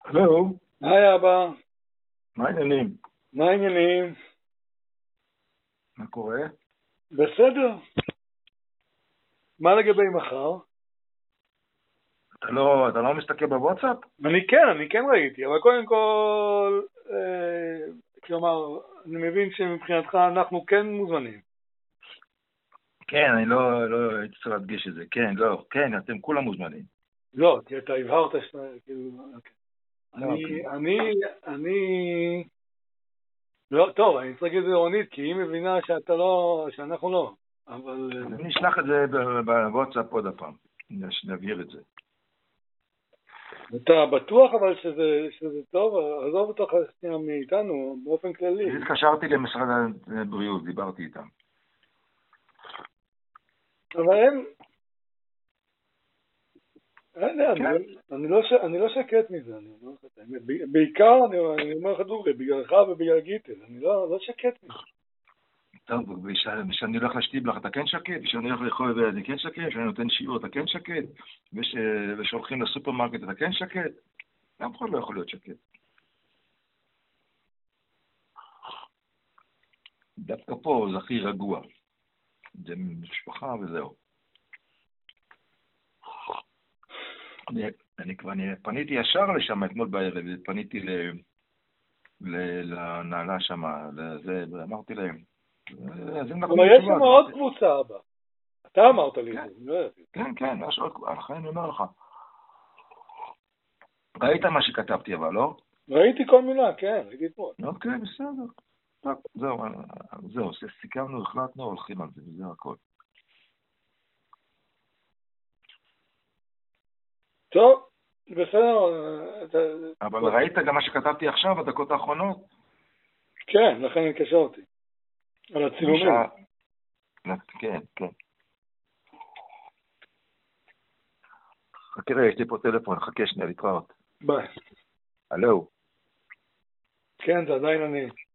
הלו, היי אבא, מה העניינים? מה העניינים? מה קורה? בסדר. מה לגבי מחר? אתה לא מסתכל בוואטסאפ? אני כן ראיתי, אבל קודם כל, כלומר, אני מבין שמבחינתך אנחנו כן מוזמנים. כן, אני לא הייתי צריך להדגיש את זה. כן, לא, כן, אתם כולם מוזמנים. לא, כי אתה הבהרת כאילו, אוקיי. לא, כן. אני, לא, טוב, אני צריך להגיד את זה רונית, כי היא מבינה שאנחנו לא, אבל, אז אני אשלח את זה בוואטסאפ עוד הפעם. נבהיר את זה. אתה בטוח אבל שזה טוב? עזוב אותך שנייה מאיתנו, באופן כללי. אני התקשרתי למשרד הבריאות, דיברתי איתם. אבל לא יודע, כן. אני לא שקט מזה, אני אומר לך את האמת. בעיקר, אני אומר לך דוגרי, בגללך ובגלל גיטל, אני לא שקט מזה. טוב, כשאני הולך לשטיבלך אתה כן שקט? כשאני הולך לאכול אני כן שקט? כשאני נותן שיעור אתה כן שקט? ושהולכים לסופרמרקט אתה כן שקט? אף אחד לא יכול להיות שקט. דווקא פה זה הכי רגוע. זה משפחה וזהו. אני פניתי ישר לשם אתמול בערב, פניתי לנעלה שם, ואמרתי להם, אז הם נתנו אבל לי יש תשובה, שם אז עוד אמרתי, קבוצה הבאה. אתה אמרת לי את כן, זה, אני לא יודעת. כן, כן, יש עוד, לכן אני אומר לך. ראית מה שכתבתי אבל, לא? ראיתי כל מילה, כן, ראיתי אתמול. אוקיי, בסדר. טוב, זהו, סיכמנו, החלטנו, הולכים על זה, וזה הכל. טוב, בסדר, אבל ראית גם מה שכתבתי עכשיו, בדקות האחרונות? כן, לכן התקשרתי. על הצילומים. כן, כן. תראה, יש לי פה טלפון, חכה שנייה, להתראות. ביי. הלו. כן, זה עדיין אני.